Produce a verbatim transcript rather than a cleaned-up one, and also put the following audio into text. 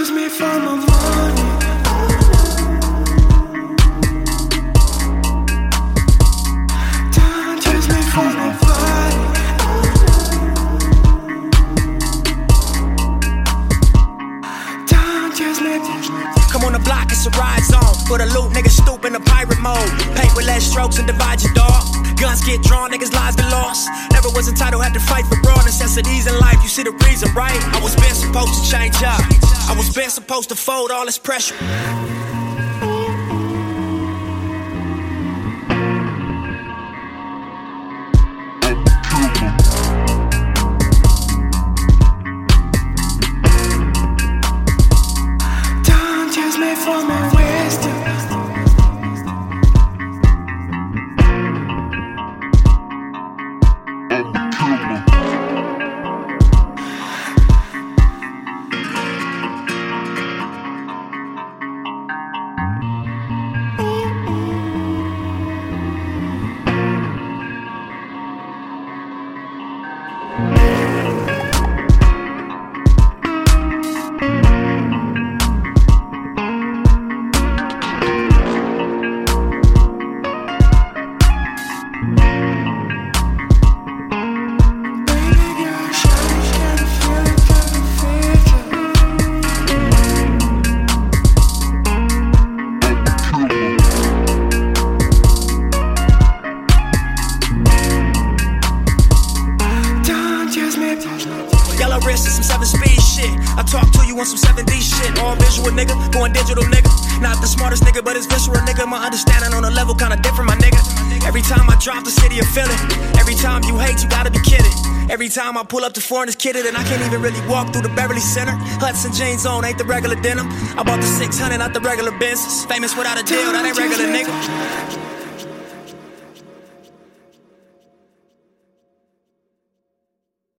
judge me for my money. Don't judge me for my body. Don't judge me. Come on the block, it's a ride zone. For the loot, niggas stoop in the pirate mode. Paint with less strokes and divide your dog. Guns get drawn, niggas' lives get lost. Never was entitled, had to fight for broad necessities in life. You see the reason, right? I was been supposed to change up. I was been supposed to fold all this pressure. Don't judge me for my wisdom. Yellow wrist and some seven speed shit. I talk to you on some seven D shit. All visual nigga, going digital nigga. Not the smartest nigga, but it's visceral nigga. My understanding on a level kinda different, my nigga. Every time I drop the city of feeling. Every time you hate, you gotta be kidding. Every time I pull up to foreign, it's kidded, and I can't even really walk through the Beverly Center. Hudson jeans on, ain't the regular denim. I bought the six hundred, not the regular Benz. Famous without a deal, that ain't regular nigga.